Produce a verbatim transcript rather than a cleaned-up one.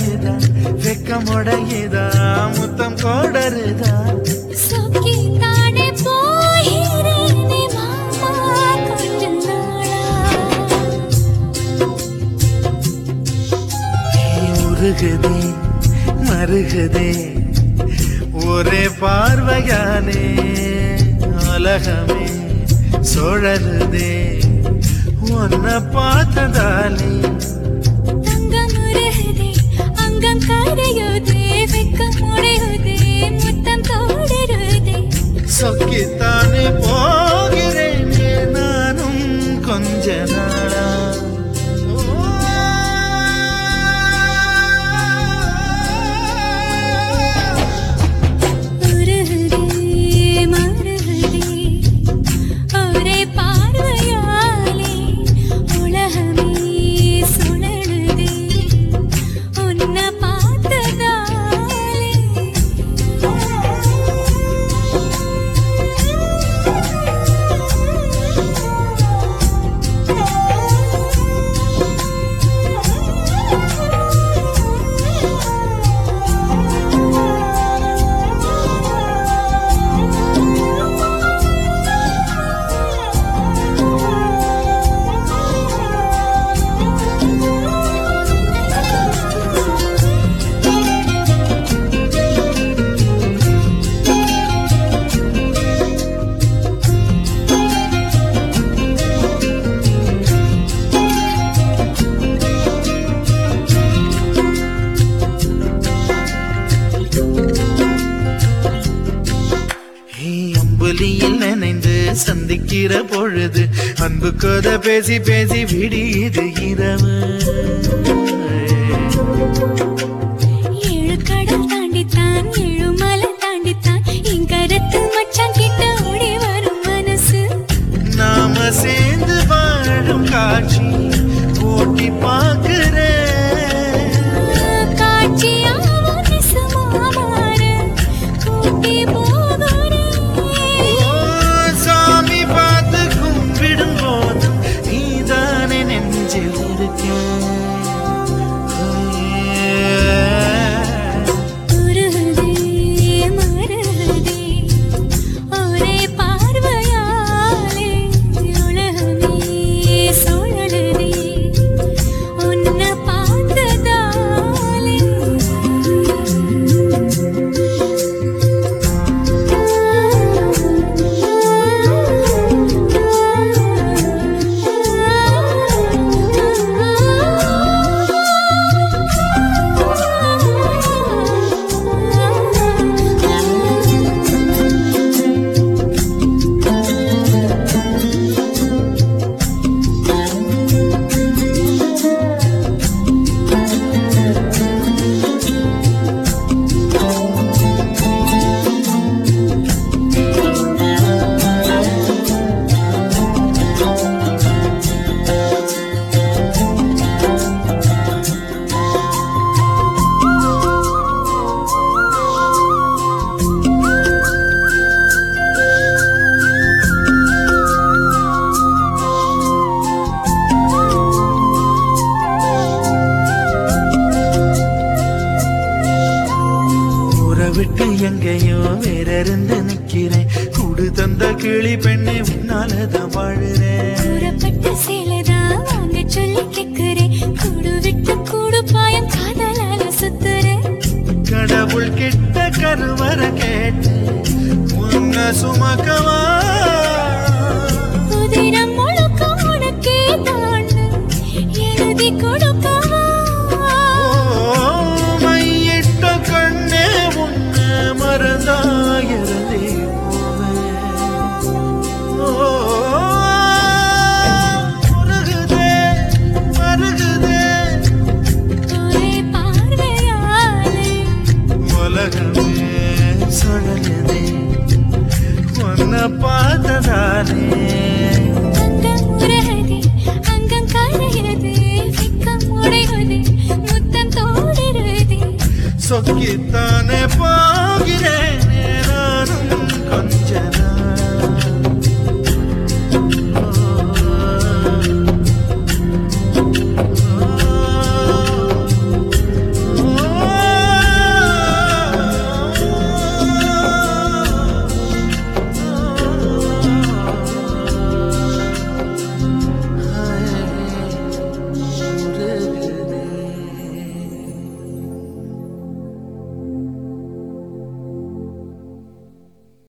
உடையுதா வெக்கமுடையுதா முத்தம் கோடருதா சொக்கி தானே போகிறேனே மாமா கொஞ்ச நாளா உருகுதே மருகுதே ஒரே பார்வையாலே உலகமே சுழலுதே உன்னை பார்த்ததாலே தங்கம் உருகுதே அங்கம் கரையுதே வெக்கம் உடையுதே முத்தம் தோடுருதே சொக்கித்தானே போகிறேனே நானும் கொஞ்ச நாளா நினைந்து சந்திக்கிற பொழுது அன்பு கதை பேசி பேசி விடியுது இரவு ஏழு கடல் தாண்டித்தான் ஏழு மலை தாண்டித்தான் என் கருத்து மச்சான் கிட்ட ஓடி வரும் மனசு நாம சேர்ந்து வாழும் காட்சி ஓட்டி பார்க்கிறேன் காட்சியாவும் நிசமா மாற கூட்டி போகிறேன் விட்டு எங்கேயோ வேற இருந்து நிக்கிறேன் கூடு தந்த கிளி பெண்ணே உன்னாலதான் வாழுறேன் கூறப்பட்ட சேலைதான் வாங்க சொல்லி கேட்கிறேன் கூடு விட்டு கூடு பாயம் காதலால சுத்துறேன் கடவுள் கிட்ட கருவற கேட்டு உன்ன சுமக்கவா உதிரம் முழுக்க உனக்கே தான் எழுதி கொடுக்கவா பார்த்ததானே அங்கம் உருகுதே அங்கம் கரையுதே வெக்கம் உடையுதே முத்தம் தோடுருதே சொக்கித்தானே பா